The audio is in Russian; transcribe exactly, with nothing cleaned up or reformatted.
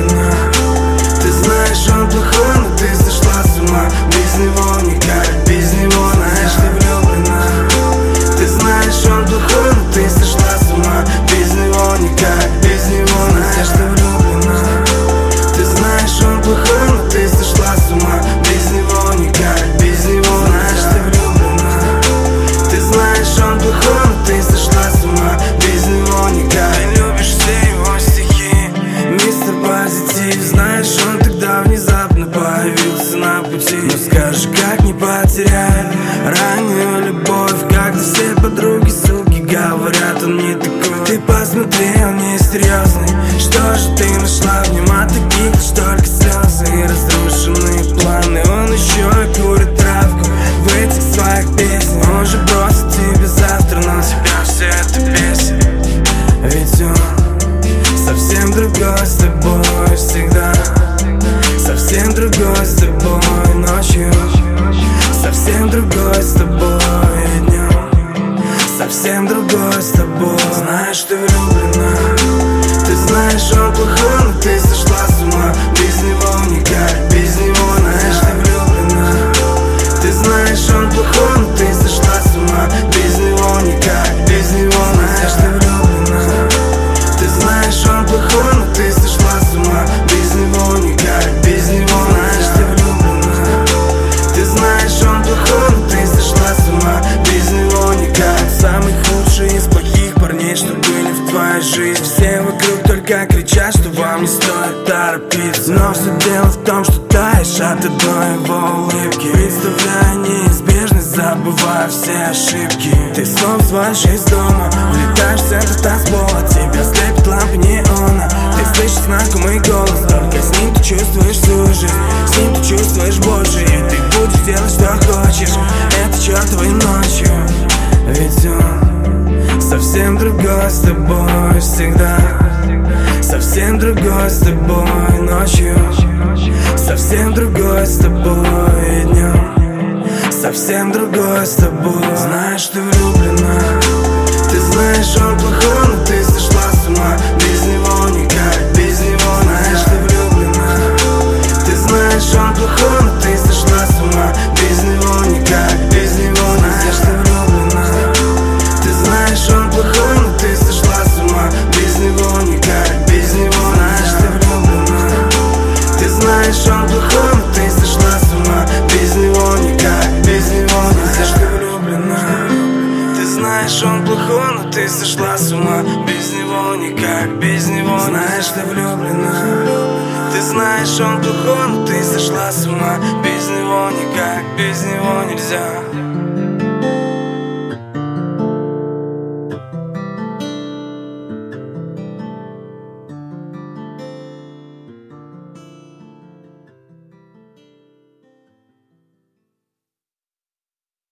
влюблена. Ты знаешь, он плохой, но ты сошла с ума. Без него никак, без него, знаешь, ты влюблена. Ты знаешь, он плохой, но ты сошла с ума. Без него никак, без него, знаешь, ты влюблена. Ты знаешь, он плохой, но ты сошла с ума. Без него никак, без него, знаешь, ты влюблена. Ты знаешь, он плохой, но ты сошла с ума. Без него никак. Ты любишь все его стихи, мистер Позитив. Знаешь, он тогда внезапно появился на пути. Но скажи, как не потерять раннюю любовь, когда все подруги, суки, говорят, он не такой. Ты посмотри, он не серьезный. Что же ты нашла в нем, а таких лишь только слезы и разрушенные планы? Он еще и курит травку в этих своих песнях. Он же бросит тебя завтра, но тебя все это бесит. Ведь он совсем другой с тобой всегда, совсем другой с тобой ночью, совсем другой с тобой днем, совсем другой с тобой. Знаешь, ты влюблена. Ты знаешь, он плохой, но ты сошла с ума. Без него никак, без него, знаешь, ты влюблена. Ты знаешь, он плохой, но ты сошла с ума. Без него никак, без него, знаешь, ты влюблена. Ты знаешь, он плохой, но ты сошла с ума. Без него никак, без него, знаешь, ты влюблена. Ты знаешь, он плохой, но ты сошла с ума. Без него никак. Самый худший из плохих парней, что были в твоей жизни. Все вокруг только кричат, что вам не стоит торопиться. Но все дело в том, что таешь от одной его улыбки. Представляя неизбежность, забывая все ошибки. Ты снова звонишь из дома, улетаешь в центр танцпола. Тебя слепит лампа неона. Ты слышишь знакомый голос, только с ним ты чувствуешь всю жизнь. С ним ты чувствуешь больше, и ты будешь делать, что хочешь этой чертовой ночью. Ведь он совсем другой с тобой всегда, совсем другой с тобой ночью, совсем другой с тобой днем, совсем другой с тобой. Знаешь, ты влюблена. Ты знаешь, он плохой, но ты сошла с ума. Без него никак, без него, знаешь, ты влюблена. Ты знаешь, он плохой, но ты сошла с ума. Без него никак, без него, знаешь, ты влюблена. Ты знаешь, он плохой, но ты сошла с ума. Без него никак, без него, знаешь, ты влюблена. Ты знаешь, он плохой, но ты сошла с ума. Без него никак, без него, знаешь, ты влюблена. Ты знаешь, он плохой, но ты сошла с ума. Без него никак, без него, знаешь, ты влюблена. Ты знаешь, он плохой, но ты сошла с ума. Без него никак, без него нельзя.